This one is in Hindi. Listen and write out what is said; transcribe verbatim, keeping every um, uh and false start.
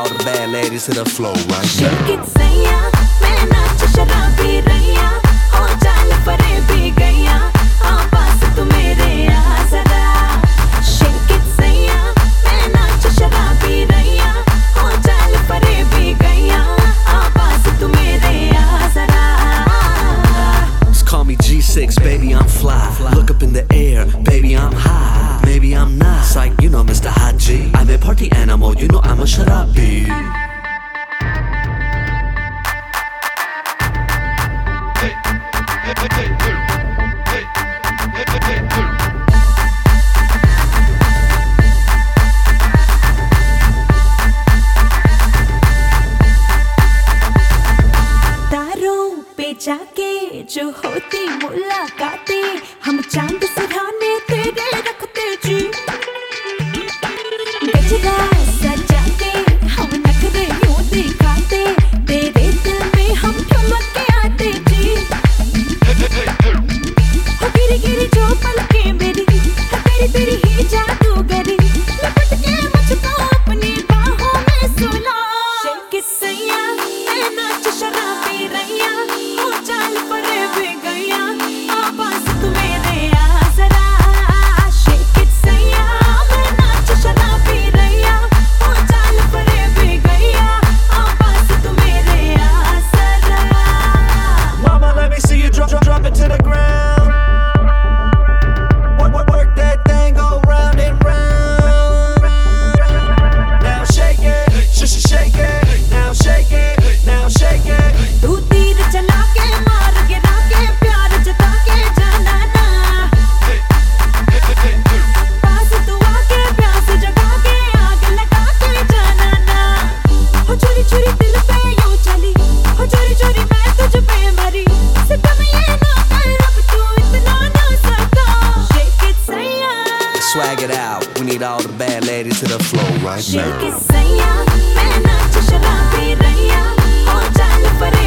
all the bad ladies to the floor right now. Shake it sayya, main naach sharabi rahiya, ho jaal pare bhi gaya, aa paas tu mere aa zara. Shake it sayya, main naach sharabi rahiya, ho jaal pare bhi gaya, aa paas tu mere aa zara. Just call me G six, baby, I'm fly. Look up in the air, baby, I'm high. Maybe I'm not. Psych, you know Mister Haji. I'm a party animal, you know I'm a sharabi. तारों पे जाके जो होती मुलाकातें, हम चांद सिराने तेरे रखते जी। गजरा सजाते हम नखरे यूं दिखाते, तेरे दिल में हम ठुमक के आते जी। हो गिरी गिरी जो पलकें मेरी, है तेरी तेरी ही जादूगरी, लपट के मुझको अपनी बाहों में सुला। Shake it sayya, मैं नाच शराबी रहिया, हो जाल परे भी गया, आ पास तू मेरे आ जरा। Shake it sayya, मैं नाच शराबी रहिया, हो जाल परे भी गया, आ पास तू मेरे आ जरा। Mama, let me see you drop, drop, drop it to the ground. Work, work, work that thing, go round and round. Now shake it, sh sh shake it. Now shake it, now shake it. तू तीर चला के मार गिरा के प्यार जता के जाना ना, पास तू आके प्यास जगा के आग लगा के जाना ना। हो चोरी चोरी दिल पे यूं चली, हो चोरी चोरी मैं तुझ पे मरी, सितम ये ना कर अब तू इतना ना सता। Shake it sayya, Swag it out, we need all the bad ladies to the floor right now. shake it sayya, मैं नाच शराबी रहिया, हो जाल परे